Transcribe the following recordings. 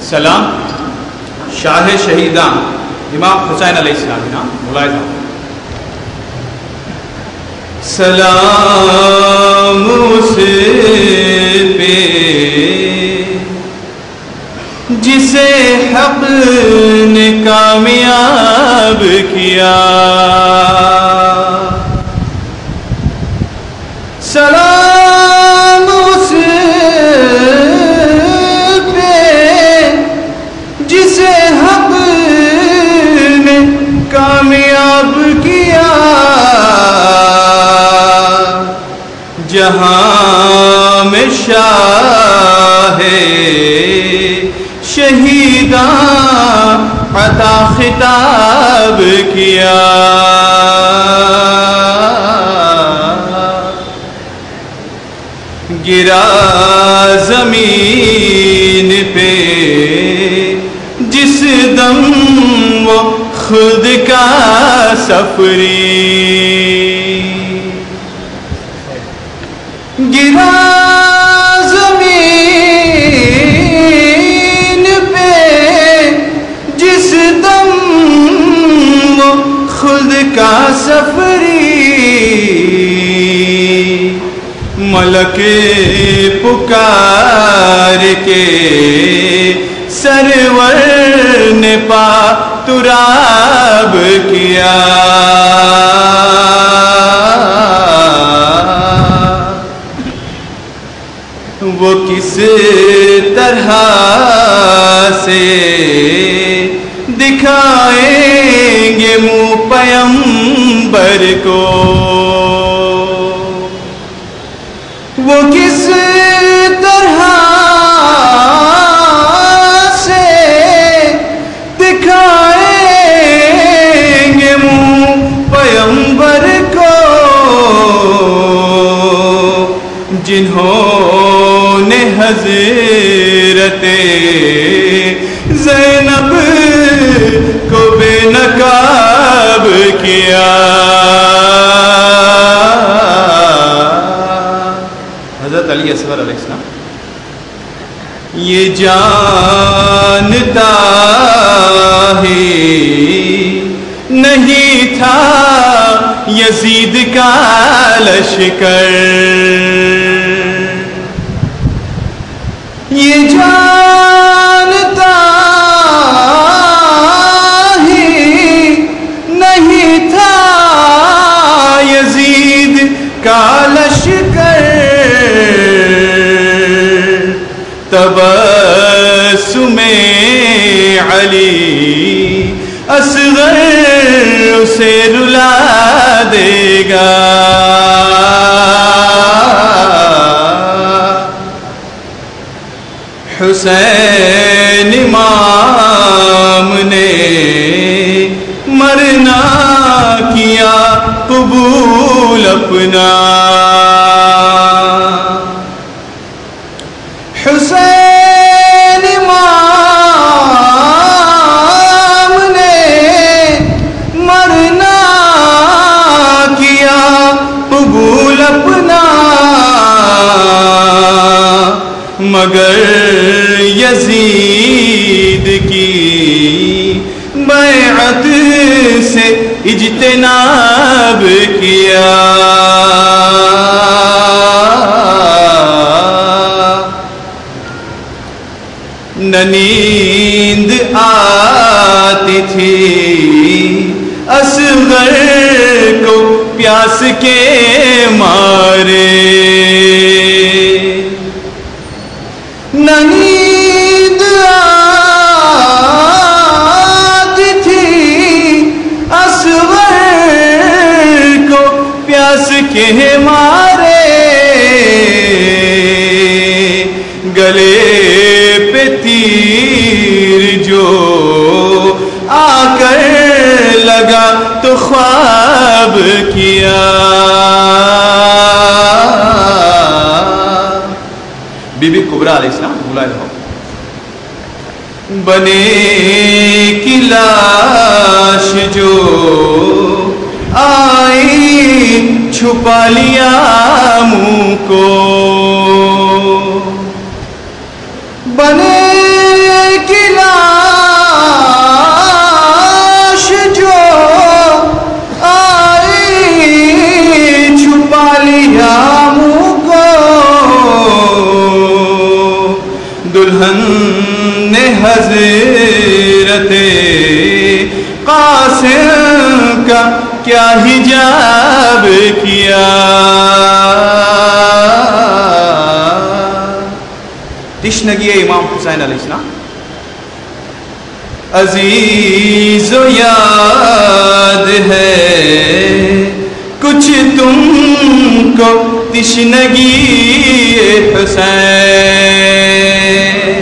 سلام شاہ شہیداں امام حسین علیہ السلام نا ملاحظہ سلام اس پہ جسے حق نے کامیاب کیا سلام اس پہ جسے حق نے کامیاب کیا جہاں میں شاہ شہیداں عطا خطاب کیا گرا زمین پہ جس دم وہ خود کا سفری گرا زمین پہ جس دم وہ خود کا سفری ملک پکار کے سرور نے پا تراب کیا وہ کس طرح سے دکھائیں گے منہ پیمبر کو وہ کس طرح سے دکھائیں گے منہ پیمبر کو جنہوں نے حضرت زینب کو بے نقاب کیا حضرت علی اصغر علیہ السلام یہ جانتا ہی نہیں تھا یزید کا لشکر یہ جانتا ہی نہیں تھا یزید کا لشکر تبسم علی اصغر اسے رلا دے گا حسین امام نے مرنا کیا قبول اپنا حسین امام نے مرنا کیا قبول اپنا مگر یزید کی بیعت سے اجتناب کیا نہ نیند آتی تھی اصغر کو پیاس کے مارے نہ نیند آتی تھی اصغر کو پیاس کے مارے گلے پہ تیر جو آ کر لگا تو خواب کیا بی بی کبریٰ علیہ السلام بلائے رہو بنے کی لاش جو آئی چھپا لیا منہ کو بنے کی دلہن نے حضرت قاسم کا کیا حجاب کیا. تشنگی امام حسین علیہ السلام. عزیز و یاد ہے کچھ تم کو تشنگی حسین.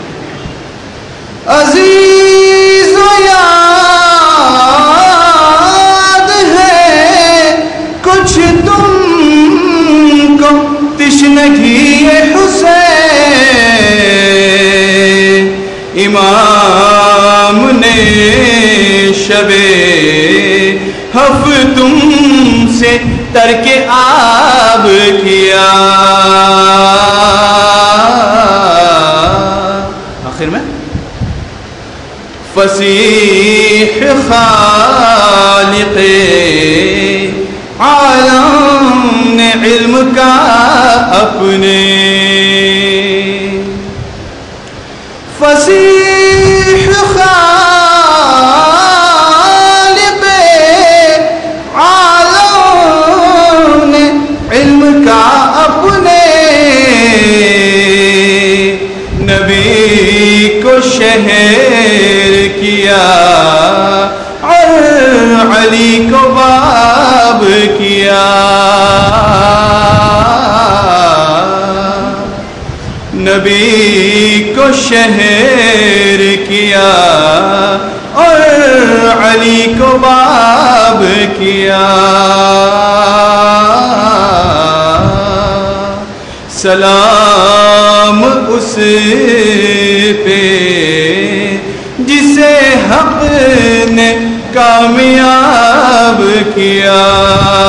عزیز و یاد ہے کچھ تم کو تشنگی حسین. امام نے شب حف تم سے ترک آب کیا. آخر میں فصیح خالق عالم نے علم کا اپنے. فصیح خالق عالم نے علم کا اپنے. نبی کو شہر کیا اور علی کو باب کیا. نبی کو شہر کیا اور علی کو باب کیا. سلام اس پہ جسے حق نے کامیاب کیا.